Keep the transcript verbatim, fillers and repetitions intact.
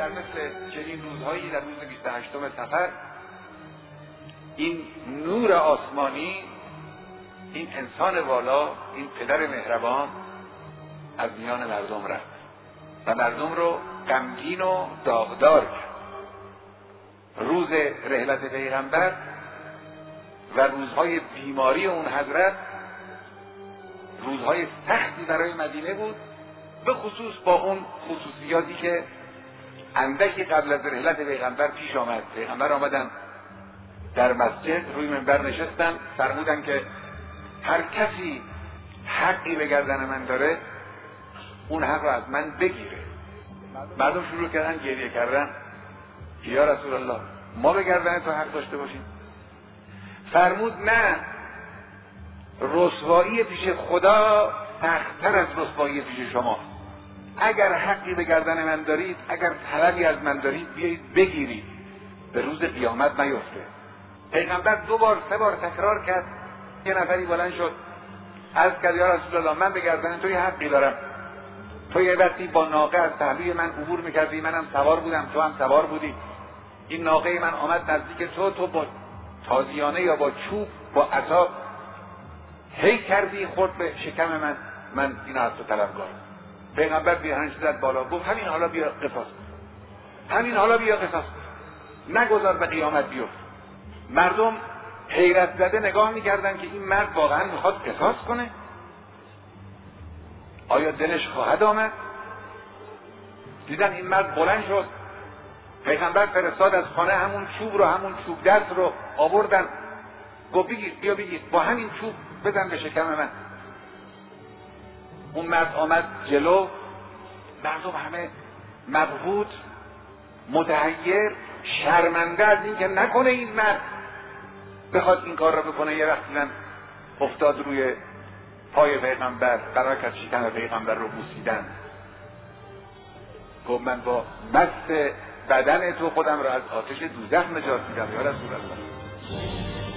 در مثل چنین روزهایی در روز بیست و هشتم صفر این نور آسمانی، این انسان والا، این پدر مهربان از میان مردم رفت و مردم رو غمگین و داغدار کرد. روز رحلت پیغمبر و روزهای بیماری اون حضرت روزهای سختی برای مدینه بود، به خصوص با اون خصوصیاتی که اندکی قبل از رحلت پیغمبر پیش آمد. پیغمبر آمدن در مسجد روی منبر نشستن، فرمودن که هر کسی حقی به گردن من داره اون حق رو از من بگیره. مردم شروع کردن گریه کردن، یا رسول الله ما به گردن تو حق داشته باشیم؟ فرمود نه، رسوایی پیش خدا سخت‌تر از رسوایی پیش شما. اگر حقی به گردن من دارید، اگر طلبی از من دارید، بیایید بگیرید، به روز قیامت نیفته. پیغمبر دو بار سه بار تکرار کرد. یه نفری بلند شد عرض کرد یا رسول الله من به گردن تو یه حقی دارم. تو یه وقتی با ناقه از پهلوی من عبور میکردی، منم سوار بودم، تو هم سوار بودی. این ناقه من آمد نزدیک تو، تو با تازیانه یا با چوب با عصا هی کردی خورد به شکم من، من این از تو طلبکارم. پیغمبر پیرهنش زد بالا، گفت همین حالا بیا قصاص، همین حالا بیا قصاص، نگذار به قیامت بیفت. مردم حیرت زده نگاه میکردن که این مرد واقعا میخواد قصاص کنه؟ آیا دلش خواهد آمد؟ دیدن این مرد بلند شد، پیغمبر فرستاد از خانه همون چوب رو، همون چوب دست رو آوردن، گفت بگیر، بیا بگیر، با همین چوب بزن به شکم من. اون مرد آمد جلو، مردم همه مبهوت، متحیر، شرمنده از این که نکنه این مرد بخواد این کار رو بکنه. یه وقت دیدن افتاد روی پای پیغمبر، قرار کرد شکم پیغمبر رو بوسیدن. گفت من با مس بدن تو خودم رو از آتش دوزخ نجات میدم یا رسول الله.